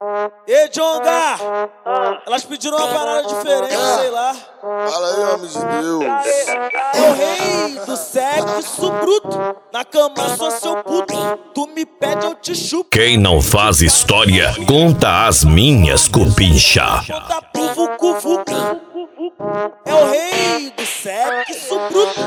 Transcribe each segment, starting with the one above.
Ei, Djonga! Elas pediram uma parada diferente, sei lá. Fala aí, homem de Deus. É o rei do sexo bruto. Na cama sou seu puto. Tu me pede, eu te chupo. Quem não faz história, conta as minhas, cupincha. Conta pro vucu vucu. É o rei do sexo bruto.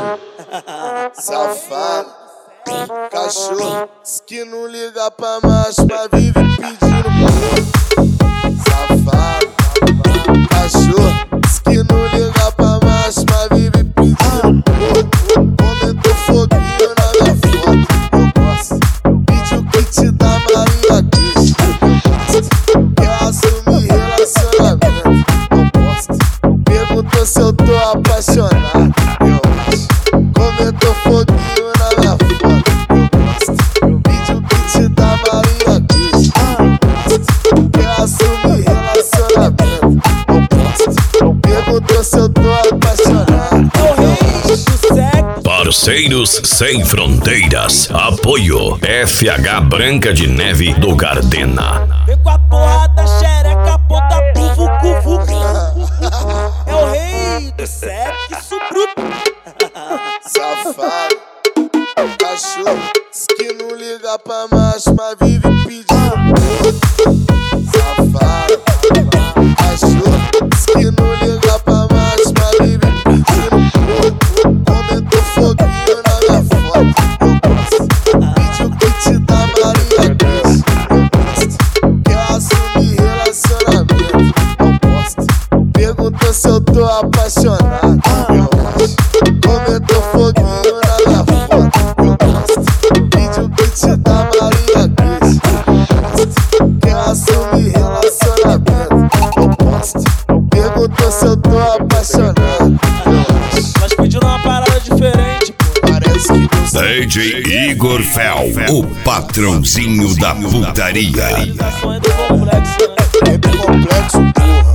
Safado, cachorro, diz que não liga pra macho, mas vive pedindo porra. Safado, cachorro, diz que não liga pra macho, mas vive pedindo porra. Comentou foguinho na minha foto, eu gosto. Vídeo que te dá Maria Cristo, eu gosto. Quer assumir relacionamento, eu gosto. Perguntou se eu tô apaixonado, eu acho. Comentou foguinho na minha foto, eu gosto. Vídeo que te dá Maria Cristo, eu gosto. Quer assumir relacionamento, eu gosto. Perguntou se eu tô apaixonado, É o rei do sexo. Parceiros Sem Fronteiras. Apoio FH Branca de Neve do Gardena. Vem com a porra da xereca, aponta pro vucu vucu. É o rei do sexo bruto. safado, cachorro, diz que não liga pra macho, mas vive pedindo porra. Safado, cachorro, diz que não liga pra macho, mas vive pedindo porra. Comentou foguinho na minha foto, eu gosto. Vídeo que te dá Maria Cristo, eu gosto. Quer assumir relacionamento, eu gosto. Perguntou se eu tô apaixonado, eu acho. Comentou foguinho na minha foto, eu gosto. Vídeo que te dá Maria Cristo, eu gosto. Quer assumir relacionamento, eu gosto. Perguntou se eu tô apaixonado, eu acho. Elas pediram uma parada diferente, pô. Parece que você DJ Igor Fel, o patrãozinho da putaria. A realização é do complexo, né? é complexo, porra.